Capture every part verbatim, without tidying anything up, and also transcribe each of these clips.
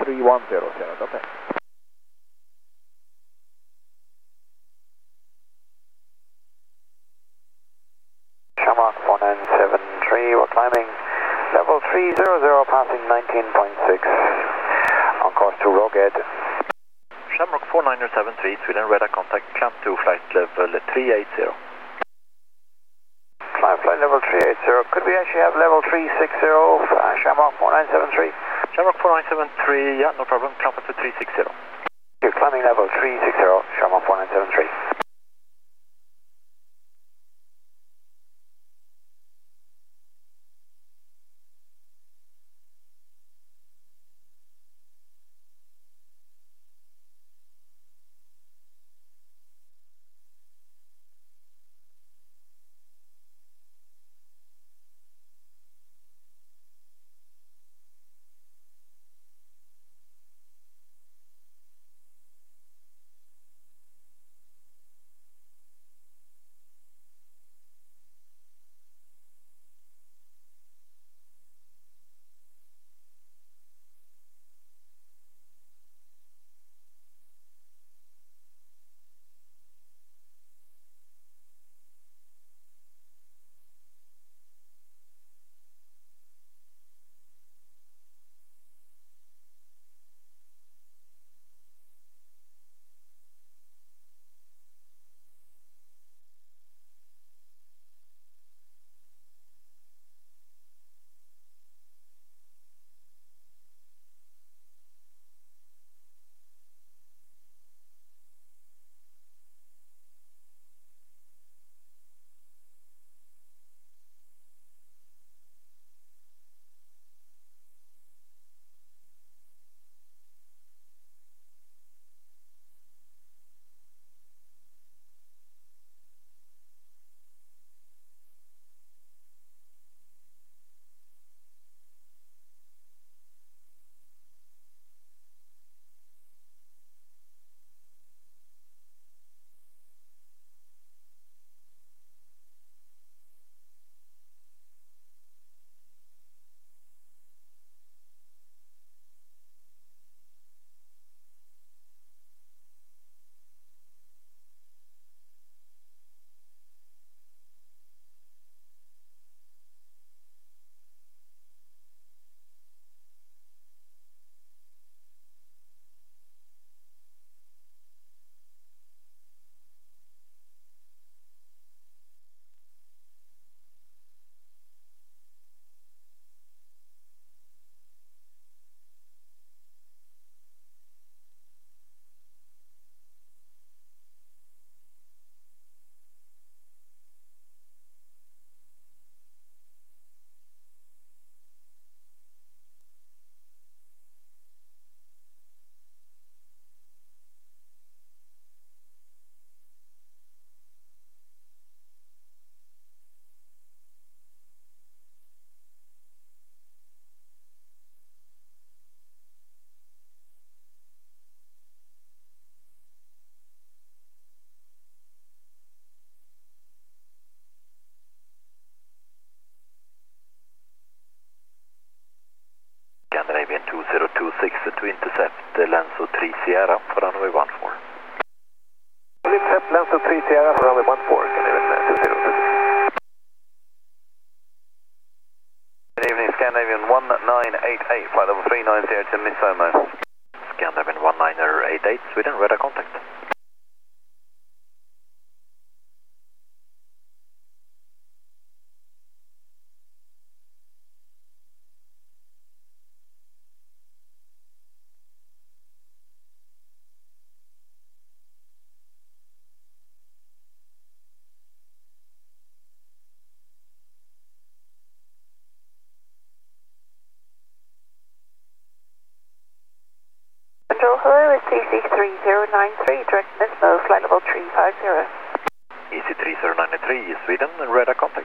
three one zero, Sierra Delta. Shamrock four nine seven three, we're climbing level three zero zero, passing nineteen point six, on course to Roged. Shamrock four nine seven three, Sweden, radar contact, climb to flight level three eight zero. Climb flight level three eight zero, could we actually have level three six zero, uh, Shamrock four nine seven three? Shamrock four nine seven three, yeah, no problem, climb up to three six zero. You're climbing level three six zero, Shamrock four nine seven three. Scandinavian two zero two six to intercept uh, Lenzo three Sierra for runway one four. Intercept Lenzo three Sierra for runway one four, Scandinavian two zero two six. Good evening, Scandinavian one nine eight eight, flight level three nine zero to Misomo. Scandinavian one nine eight eight, Sweden, radar contact. Control, hello, it's E C three zero nine three, direct Nismo, flight level three five zero. E C three zero nine three, Sweden, radar contact.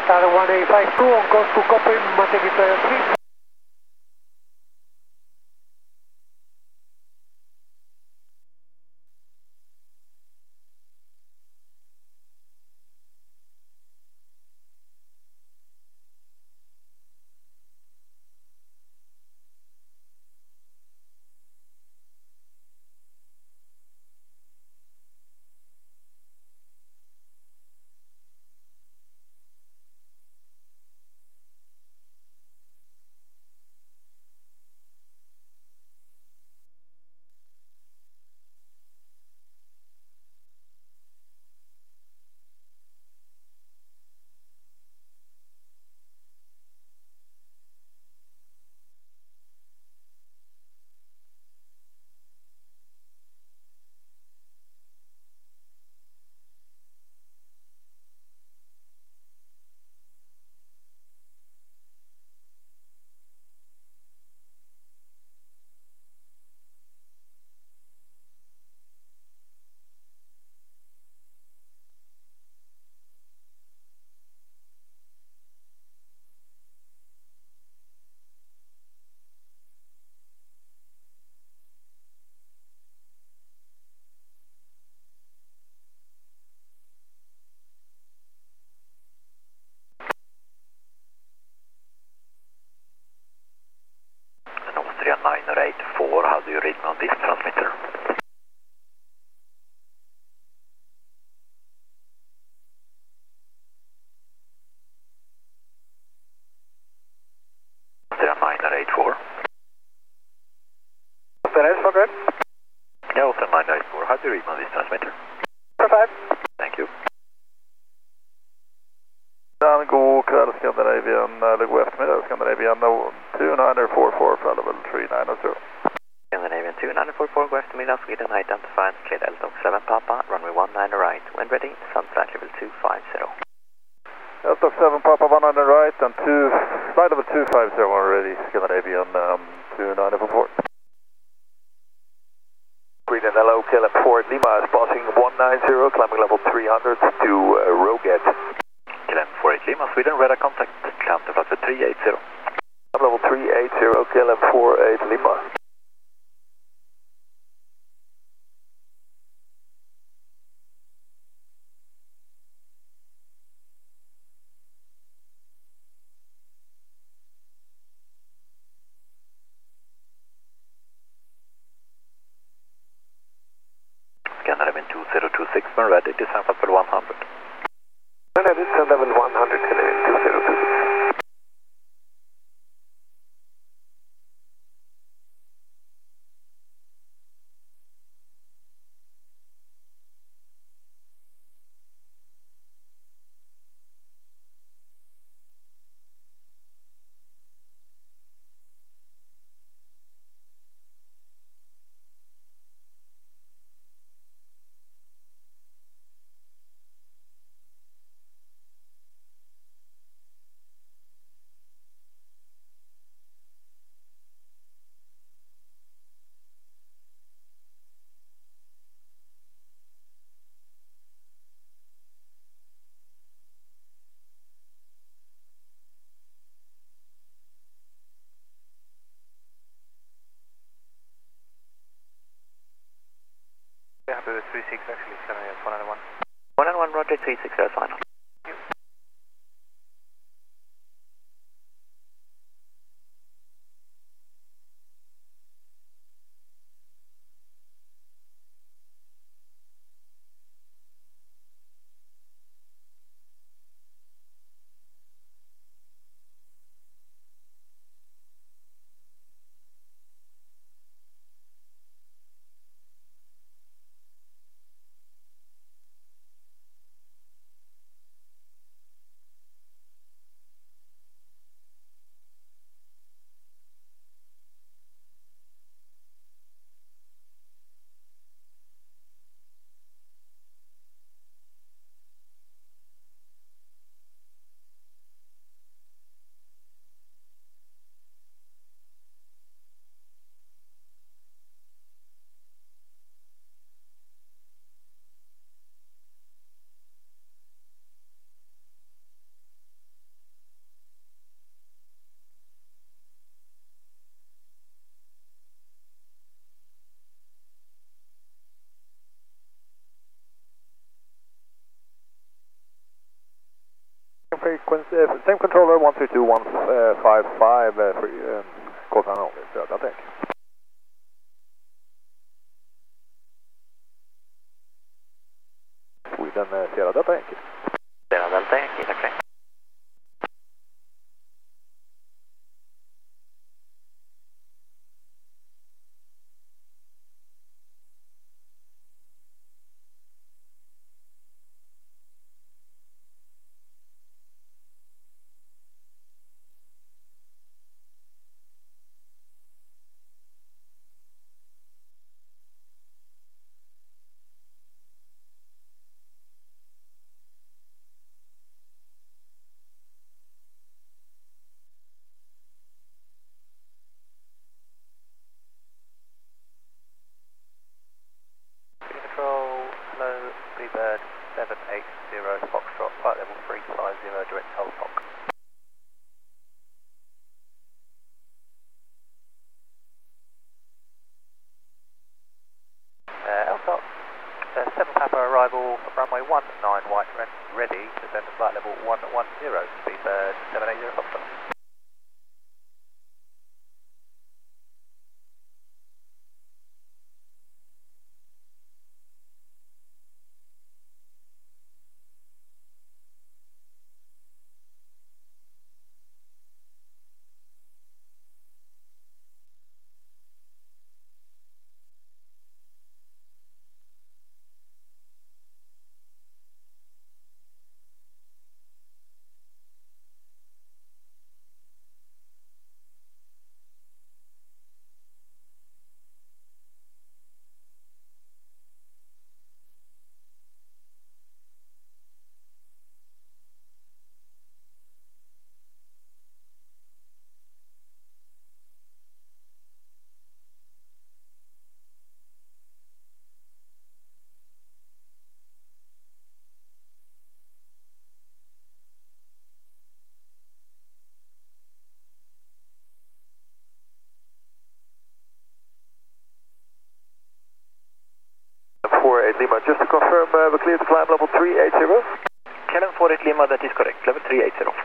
R one eight five two on course to copy, maintain it uh, three. Austria nine eight four, how do you read me on this transmitter? Austria nine eight four. That is for good. Yeah, Austria nine eight four, how do you read me on this transmitter? For five. Thank you. Dan, god kväll Scandinavian, eller god eftermiddag Scandinavian two nine four four for level three nine zero. Scandinavian two nine four four, go eftermiddag, Sweden identified, clear Delta seven Papa, runway one nine right, when ready, sun flight level two five zero. Delta seven Papa one nine right and two, flight level two five zero already, Scandinavian um, two nine four four. Sweden hello, K L M four Lima is passing one nine zero, climbing level three hundred to uh, Roget. K L M four eight Lima, Sweden, radar contact, climb to flight three eight zero. Level three eight zero, K L M four eight Lima. Scandinavian two zero two six, when ready, descend flight level one hundred. And that is uh, level one hundred, Scandinavian two zero two six. Happy with three six actually, Scandinavian one nine one. one nine one, roger, three six zero final. Frequency, uh, same controller, one three two one five five, uh, free, um, call sign only, Sierra Delta Yankee. Sweden, uh, Sierra Delta Yankee. Sierra Delta Yankee, tack för det. seven eight zero Foxtrot, flight level three five zero, direct Teltok. Uh, Eltok, uh, seven Papa arrival, runway one nine white, ready to send to flight level one one zero, speedbird seven eight zero Foxtrot. four eight Lima, just to confirm, uh, we're clear to climb level three eight zero. Kellen four eight Lima, that is correct, level three eight zero.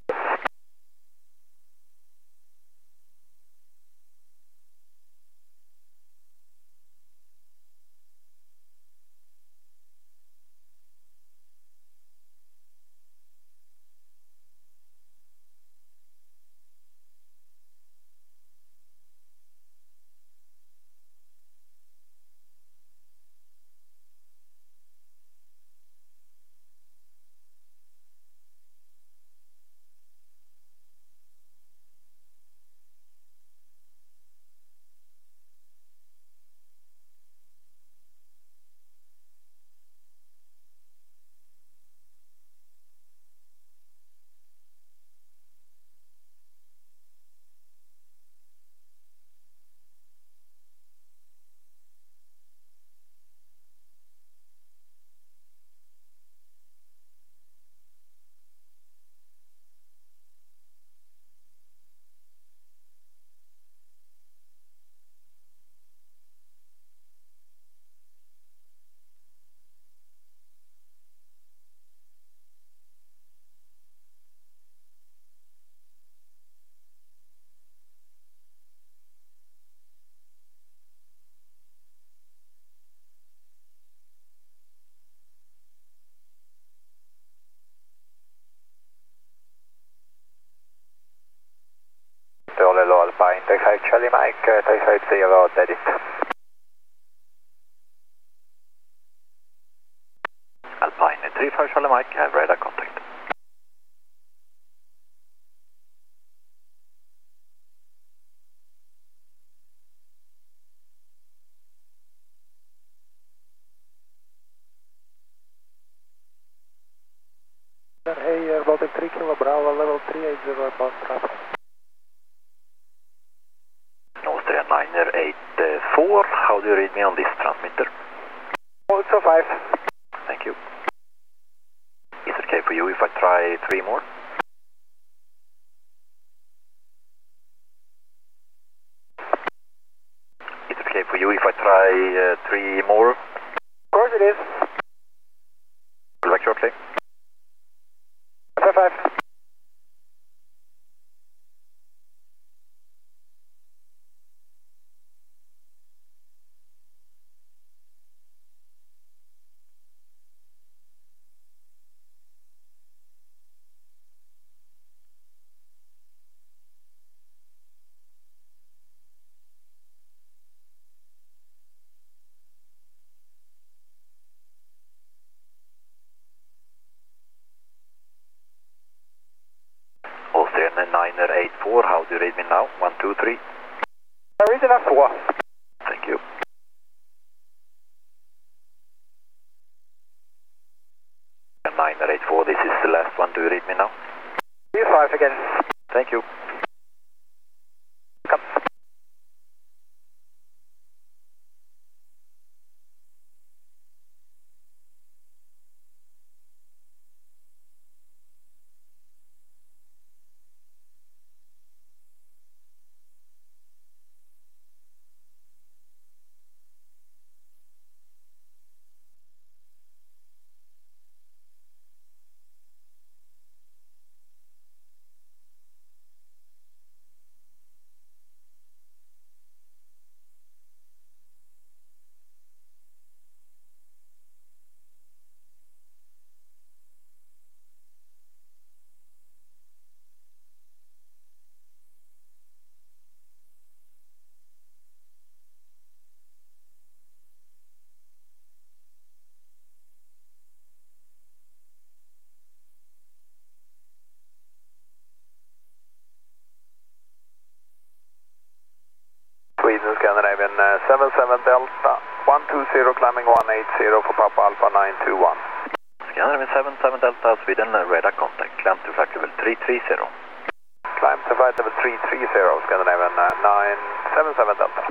Alpine, take five Charlie Mike, uh, take five zero, dead it. Alpine, three five Charlie Mike, have radar contact. Hey, uh, Baltic three Kilo Bravo, level three eight zero, about traffic. Austria niner eight four, how do you read me on this transmitter? Also five. Thank you. Is it okay for you if I try three more? Is it okay for you if I try uh, three more? Of course it is. Will back shortly. five five. Niner eight four, how do you read me now? one two three. Regional four. Thank you. Niner eight four, this is the last one, do you read me now? V five again. Thank you. Come. Sweden, Scandinavian uh, seven seven Delta, one two zero climbing one eight zero for Papa Alpha nine two one. Scandinavian seven seven Delta, Sweden, uh, radar contact, climb to flight level three three zero. Climb to flight level three three zero, Scandinavian uh, nine seven seven Delta.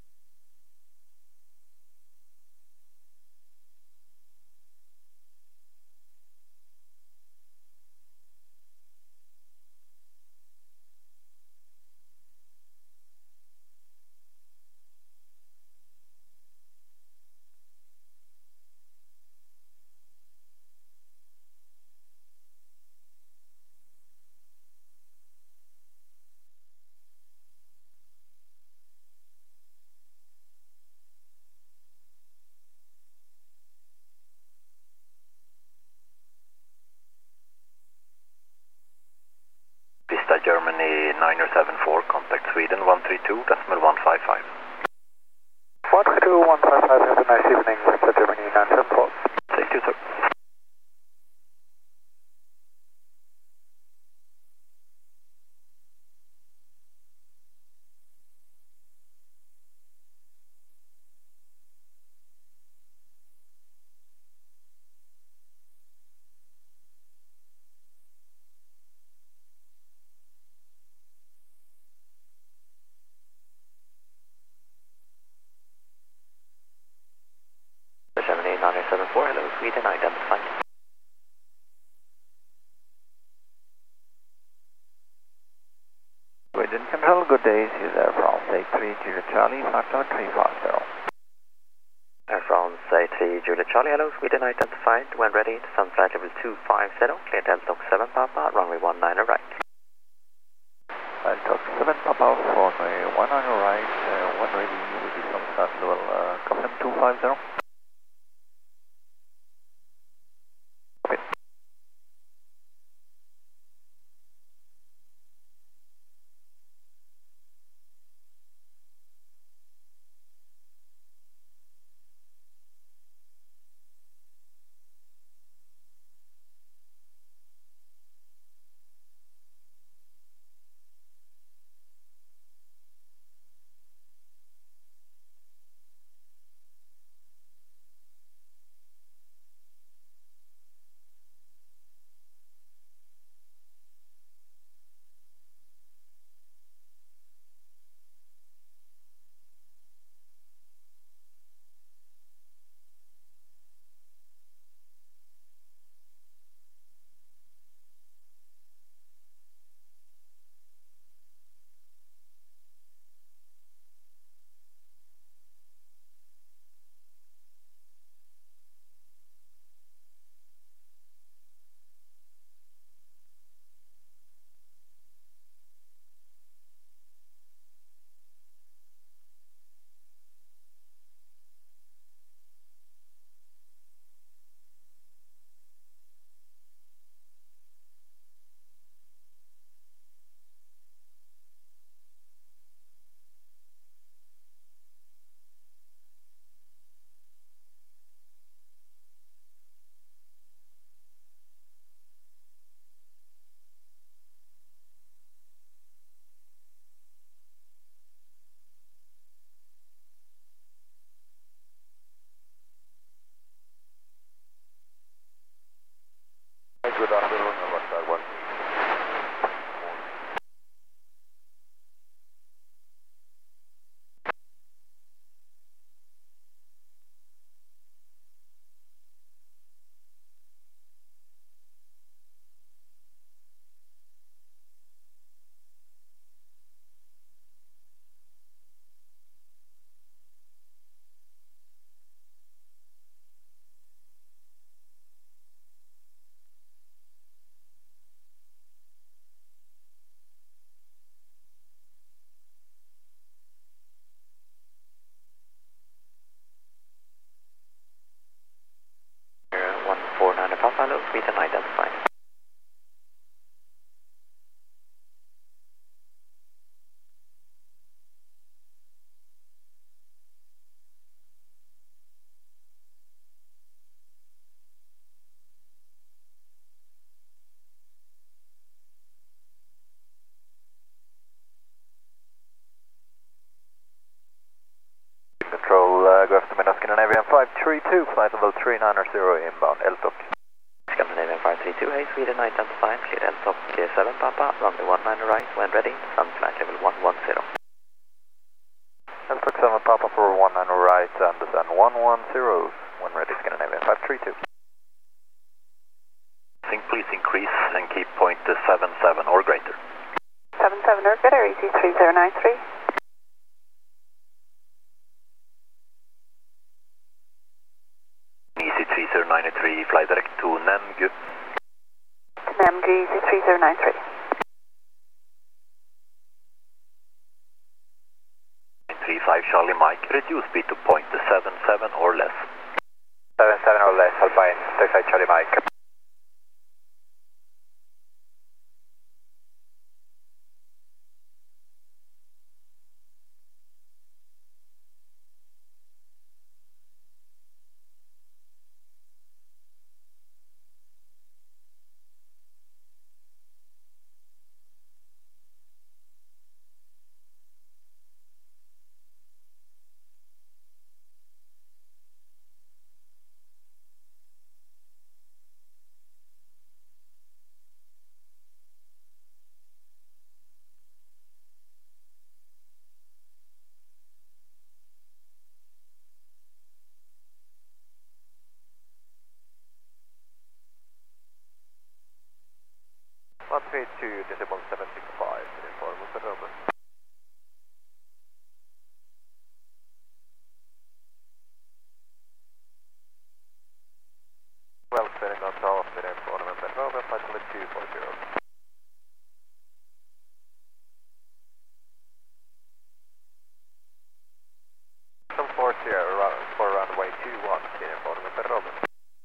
Pista Germany niner seven four, contact Sweden one three two, decimal one five five. one three two, one five five, have a nice evening, Pista Germany nine seven four. Thank you, sir. Germany niner seven four, hello Sweden, identified. Sweden Control, good day, see you there from Say three Julia Charlie, flight level three five zero. Air France A three Julia Charlie, hello Sweden, identified. When ready, descend flight level two five zero, clear Delta seven Papa, runway one nine right. Delta seven Papa, runway one nine right, uh, when ready, you will be some flight level uh, Covenant two five zero. identified. Control, uh, go after Mina Scandinavian five three two, flight level three nine zero inbound, L T O C. Scandinavian five three two, hey, Sweden identified, clear L T O C seven Papa, runway one nine right, when ready, sun flight level one one zero. L T O C seven Papa for one nine right, and descend one one zero, when ready, Scandinavian five three two. Think please increase and keep point seven seven or greater. seven seven or greater, E C three zero nine three. E C three zero nine three, fly direct to Namgu. To Namgu, E C three zero nine three. three five Charlie Mike, reduce speed to point seven seven or less. seven seven or less, Alpine, six five Charlie Mike. one three two, decimal seven six five, inform with the Robert. Well, spinning on top, with inform with the Robert, flight level two four zero. Some four zero, for runway two one, inform with the Robert.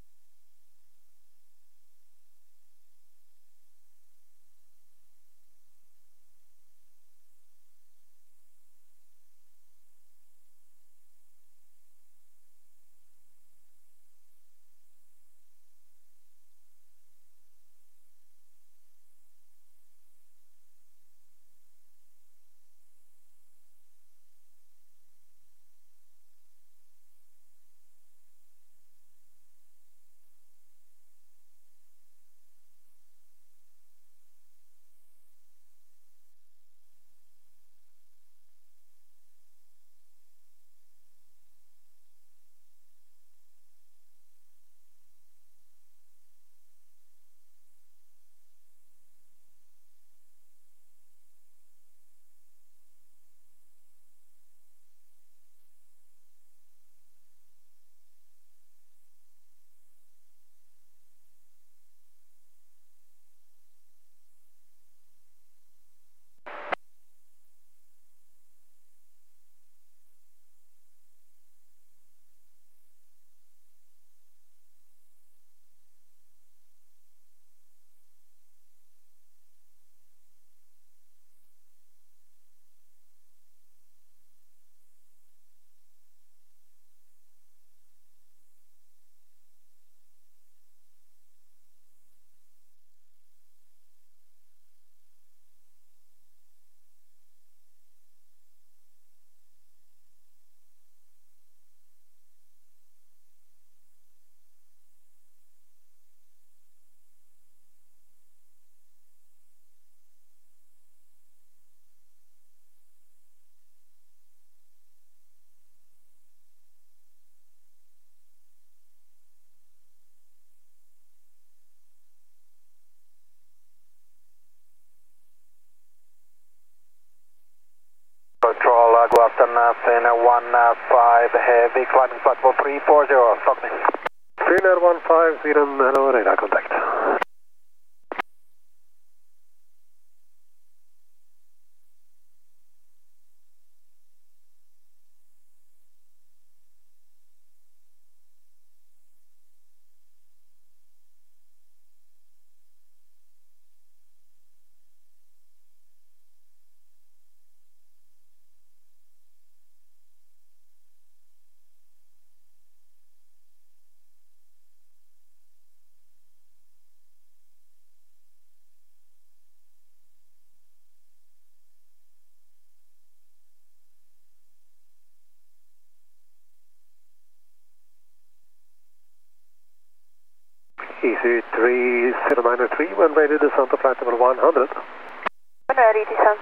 Control, uh, go after nothing, uh, one uh, five, heavy, climbing platform three four zero, stop me. Finnair one five, Sweden, hello, radar contact. T C three zero nine three, when ready, descent to flight level one hundred. When ready, descent